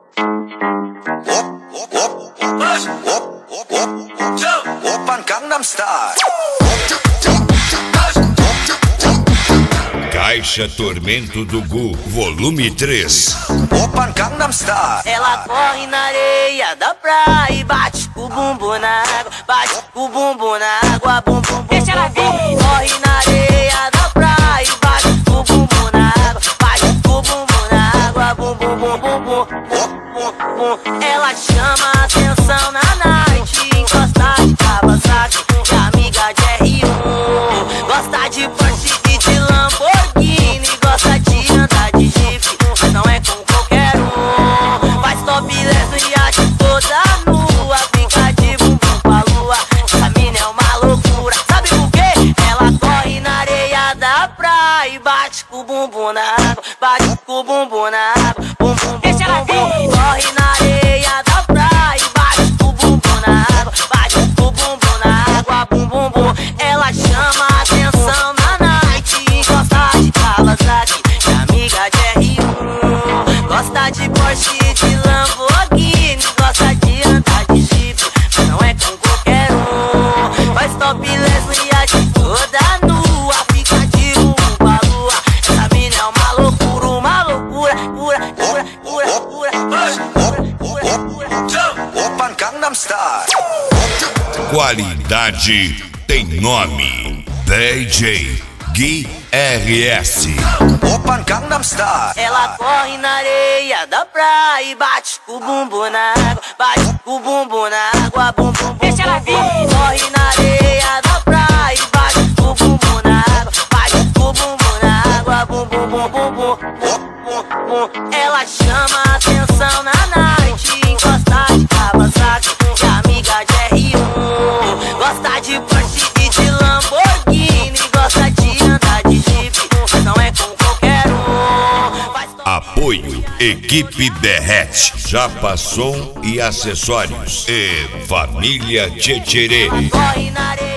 Oppan Gangnam Style. Caixa Tormento do Gu, volume 3. Oppan Gangnam Style. Ela corre na areia da praia e bate com o bumbum na água, bate com o bumbum na água, bum bum bum. Deixa ela vir. Corre na areia da praia e bate com o bumbum na água, bate com o bumbum na água, bum bum bum bum bum bum bum. Ela chama a atenção na night, encosta de Kawasaki, de amiga de R1, gosta de Porsche e de Lamborghini, gosta de andar de Jeep, mas não é com qualquer um. Faz topless no iate toda nua, fica de bumbum pra lua. Essa mina é uma loucura, sabe por quê? Ela corre na areia da praia e bate com o bumbum na água, bate com o bumbum na água, bum bum bum bum. Corre na areia da praia e bate com o bumbum na água, bate com o bumbum na água, bum bum bum. Ela chama a atenção na night, gosta de Kawasaki, de amiga de R1, gosta de Porsche e de Lamborghini, gosta de andar de Jeep, mas não é com qualquer um. Faz topless no iate toda nua, fica de bumbum pra lua. Essa mina é uma loucura, pura, pura, pura, pura, pura, pura. Oppan Gangnam Style. Qualidade tem nome. DJ Gui RS. Oppan Gangnam Style. Ela corre na areia da praia e bate com o bumbum na água, bate com o bumbum na água, bum bum bum. Deixa ela vir. Corre na areia da praia e bate com o bumbum na água, bate com o bumbum na água, bum bum bum bum bum bum bum. Ela chama a atenção na night, encosta de Kawasaki, de amiga de R1, gosta de Porsche e de Lamborghini, gosta de andar de Jeep, mas não é com qualquer um. Faz Apoio Equipe Berrete, Japassom e acessórios. E Família Tchetcherê. corre na areia